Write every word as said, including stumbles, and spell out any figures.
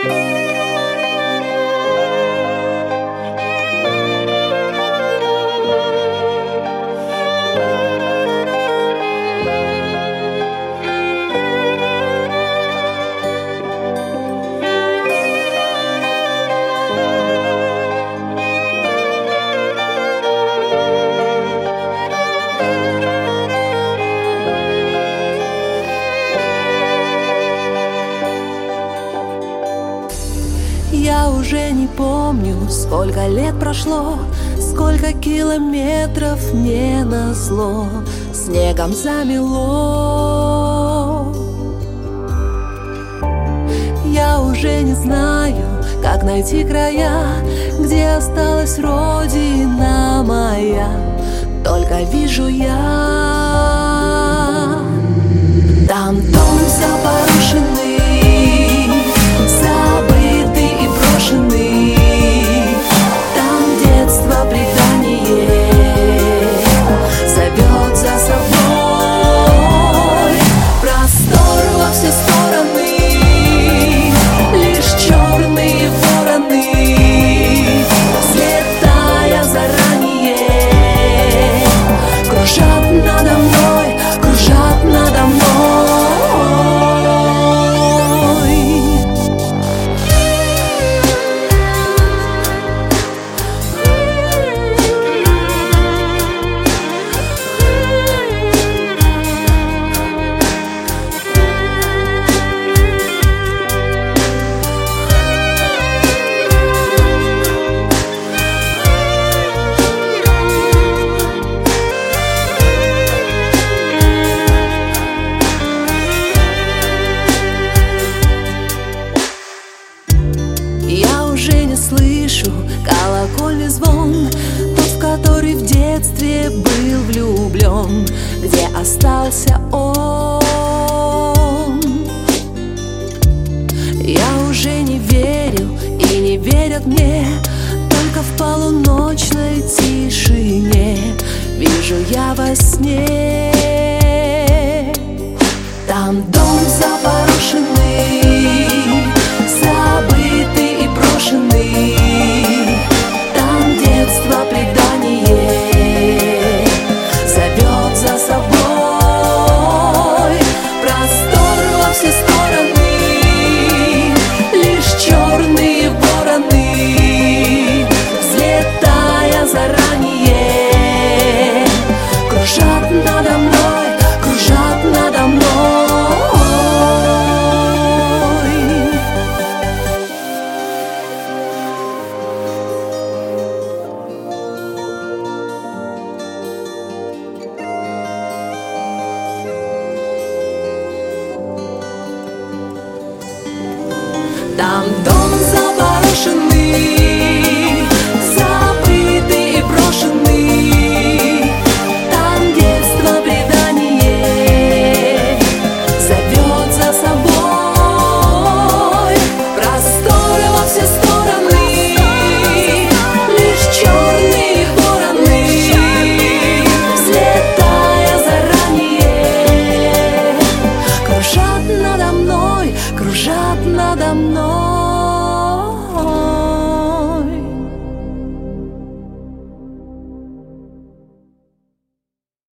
Я уже не помню, сколько лет прошло, сколько километров мне назло снегом замело. Я уже не знаю, как найти края, где осталась родина моя. Только вижу я там дом запорошенный, забытый и брошенный. Там детство предание зовет за собой. Простор во все стороны, лишь черные вороны, взлетая заранее, кружат надо мной, кружат надо мной. Я уже не слышу колокольный звон, тот, в который в детстве был влюблен, где остался он. Я уже не верю и не верят мне, только в полуночной тишине вижу я во сне. Там дом запорошенный, забытый и брошенный. Там детство предание зовет за собой. Простор во все стороны, лишь черные вороны, взлетая заранее, кружат надо мной, кружат надо мной. Там